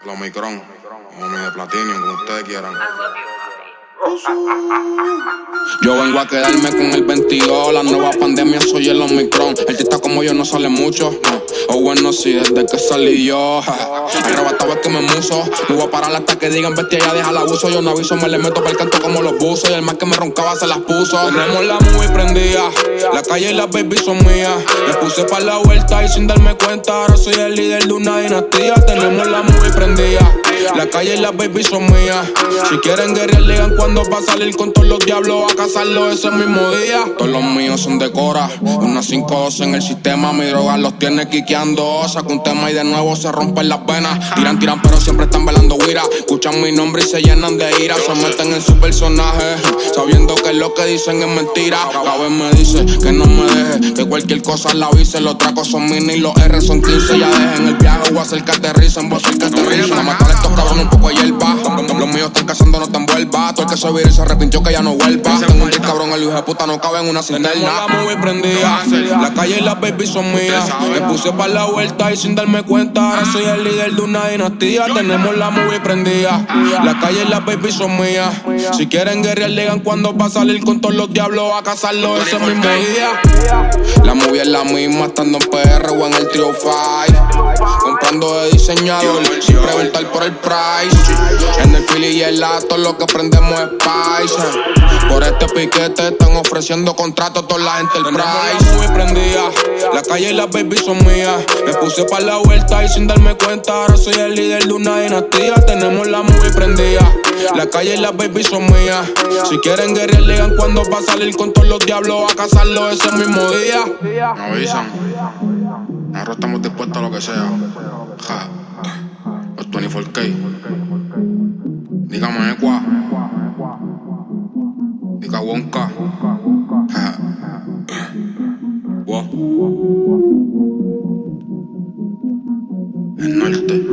El Omicron, o mi de Platinum, como ustedes quieran. Yo vengo a quedarme con el 22. La nueva pandemia soy el Omicron. El tita como yo no sale mucho, no. O bueno, sí, desde que salí yo. Arrebatado es que me muso. No voy a parar hasta que digan bestia, ya deja el abuso. Yo no aviso, me le meto para el canto como los buzos. Y el más que me roncaba se las puso. Tenemos la movie prendida, la calle y las baby son mías. Me puse para la vuelta y sin darme cuenta ahora soy el líder de una dinastía. Tenemos la movie prendida, la calle y las baby son mías. Si quieren guerrear, digan cuándo va a salir con todos los diablos a cazarlo ese mismo día. Todos los míos son de Cora, una 5-2 en el sistema. Mi droga los tiene quiqueando. Saco un tema y de nuevo se rompen las venas. Tiran, pero siempre están velando guira. Escuchan mi nombre y se llenan de ira. Se meten en su personaje, sabiendo que lo que dicen es mentira. Cada vez me dice que no me deje, que cualquier cosa la avise. Los tracos son mini, los R son 15. Ya dejen el viaje, voy a hacer que aterricen, voy a hacer que aterricen. A matar a estos cabrones un poco de hierba. Los míos están cazando, no te envuelvas. Todo el que se vire se arrepintió que ya no vuelva. Tengo un trick cabrón, el hijo de puta no cabe en una cisterna. Tenemos la movie prendida, la calle y las baby son mías. Me puse para la vuelta y sin darme cuenta ahora soy el líder de una dinastía. Tenemos la movie prendida, la calle y las baby son mías. Si quieren guerrear, digan cuándo va a salir con todos los diablos a cazarlo ese mismo día. La movie es la misma, estando en PR o en el Trio 5. Comprando de diseñador, sin preguntar por el price. En el Philly y el Ato lo que prendemos es Spice. Por este piquete están ofreciendo contratos a toda la gente el price. Muy prendida, la calle y las baby son mías. Me puse para la vuelta y sin darme cuenta ahora soy el líder de una dinastía. Tenemos la movie prendida, la calle y las baby son mías. Si quieren guerrear, digan cuándo va a salir con todos los diablos a cazarlo ese mismo día. Me avisan. Nosotros estamos dispuestos a lo que sea. Ja. Los 24K. Dígame Equa. Diga Wonka. Ja. Wow. El norte.